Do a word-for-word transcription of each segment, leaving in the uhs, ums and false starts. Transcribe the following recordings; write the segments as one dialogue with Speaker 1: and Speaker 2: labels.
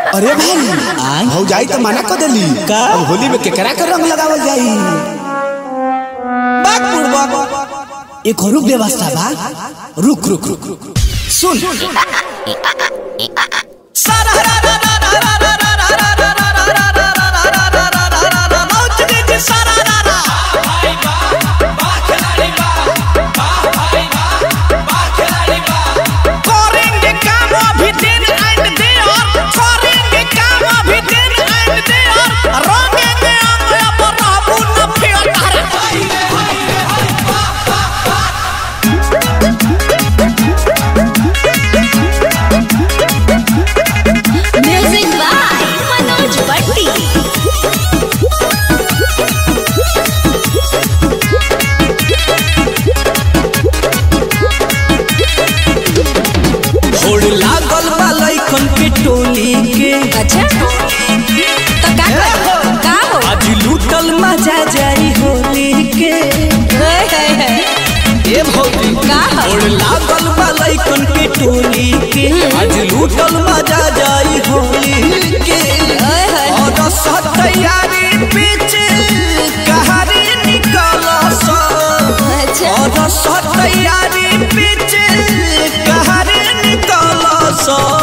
Speaker 1: अरे भाई हो जाई तो मना कर देली का अब होली में केकरा के रंग लगावल जाई। बात बुड़बक एक और व्यवस्था बा। रुक रुक रुक रुक सुन टोली के। अच्छा तो का हो का हो आज लूटल मजा जाई होली के। ए भौजी का और लागल बालैकन के टोली के आज लूटल मजा जाई होली के। और सब तैयारी पीछे कहारी निकलस। अच्छा और सब तैयारी पीछे कहारी निकलस।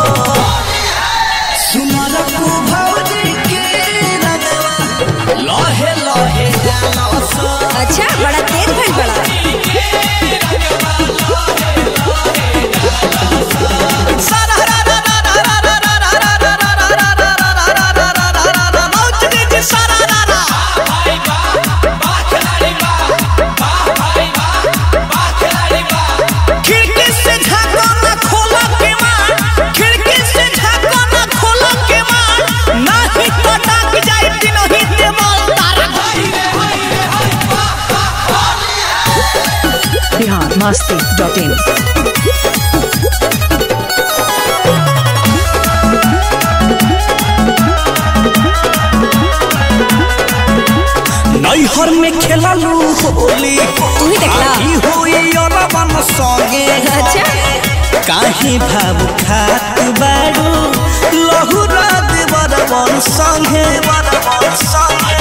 Speaker 1: लोहे लोहे अच्छा बड़ा तेज भइल बड़ा। खिड़की से झाँको ना खोला के मार, खिड़की से झाँको ना खोला के मार, नहीं तो डाक जाए तीनों ही देवल तारा। बिहार मस्ती डॉट इन। नैहर में खेललू होली तू ही देखला होई अरबन संगे। अच्छा काहे भाव खात बाड़ू लहुरा देवरबन संगे। वरबन संगे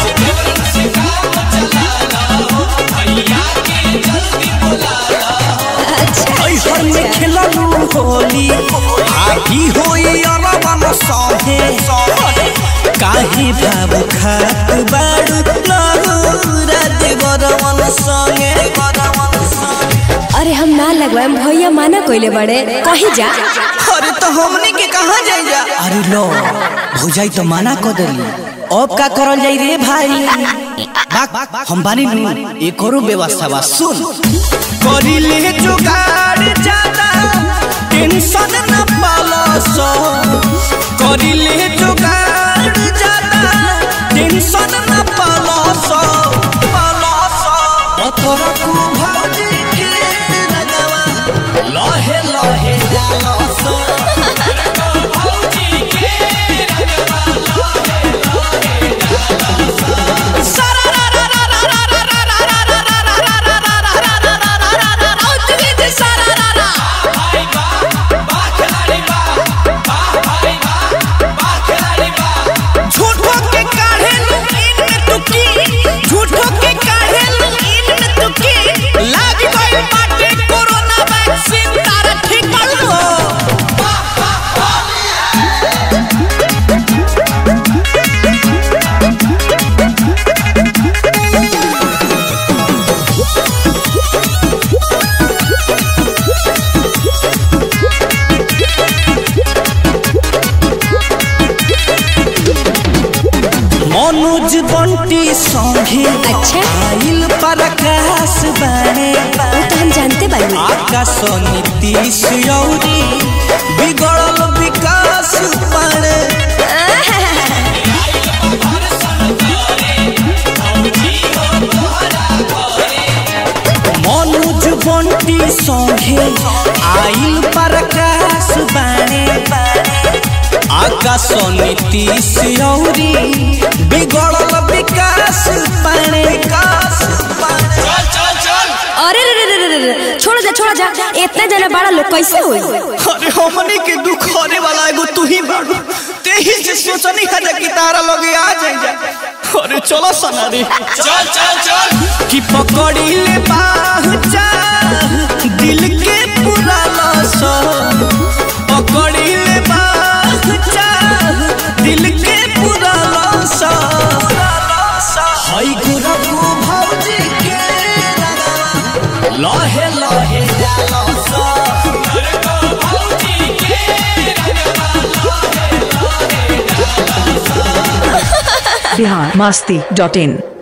Speaker 1: नैहर में खेललू होली आही होई अरबन संगे। काहे भाव खात बाड़ू लहुरा देवरबन संगे। अरे हम ना लगवाए भैया माना कोइले बड़े कहीं जा। अरे तो हमनी के कहां जाई जा। अरे लो हो जाई तो माना को देली अब का करल जाई रे भाई। बाक हम बानी नु एक और व्यवस्था बा। सुन करी ले जुगाड़ ज्यादा टेंशन न पालस। करी ले जुगाड़ ज्यादा टेंशन न पालस। पालस तोरा को भौजी के लगवा लोहे लोहे डालस। भौजी के लगवा लोहे लोहे डालस। सारा रा रा रा रा रा रा रा रा रा रा रा रा रा रा रा रा भौजी के सारा रा रा। भाई बा बा खिलाड़ी बा बा भाई बा बा खिलाड़ी बा। झूठो के काढ़े लू इन में तुकी, झूठो के काढ़े लू इन में तुकी। लाग गई बाटे कोरोना वैक्सीन तारा ठीक कर लो। मनोज बंटी संगे। अच्छा आइल प्रकाश बाने वो तो हम जानते बानी। आकाश नीतीश यौरी बिगड़ल विकास बाने। मनोज बंटी संगे आइल प्रकाश बाने। आकाश नीतीश यौरी बिगड़ल विकास पाने। अरे रे रे रे
Speaker 2: छोड़ जा छोड़ जा, इतना जना बड़ा लोग कैसे होई?
Speaker 1: अरे हमनी के दुख होने वाला एगो तू ही बाड़ू, तेही से सोचनी है कि तारा लगे आ जाई जा। अरे चलो सना रे,
Speaker 3: चल चल चल
Speaker 1: कि पकड़ी ले बाहुचा दिल के पूरा लस, पकड़ी ले बाहुचा दिल के पूरा लस। हई गुरु भौजी के रंगवा लहे लहे डालस,
Speaker 3: गुरु भौजी के रंगवा लहे लहे डालस।
Speaker 4: बिहार मस्ती डॉट इन।